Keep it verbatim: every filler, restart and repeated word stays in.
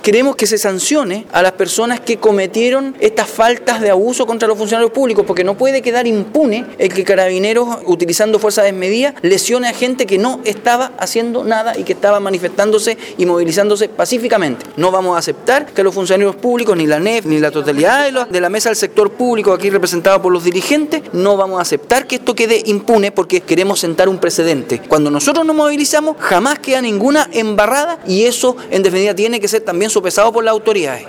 Queremos que se sancione a las personas que cometieron estas faltas de abuso contra los funcionarios públicos, porque no puede quedar impune el que Carabineros, utilizando fuerza desmedida, lesione a gente que no estaba haciendo nada y que estaba manifestándose y movilizándose pacíficamente. No vamos a aceptar que los funcionarios públicos, ni la N E F, ni la totalidad de, los, de la mesa del sector público aquí representada por los dirigentes, no vamos a aceptar que esto quede impune porque queremos sentar un precedente. Cuando nosotros nos movilizamos, jamás queda ninguna embarrada y eso, en definitiva, tiene que ser también sopesado por las autoridades.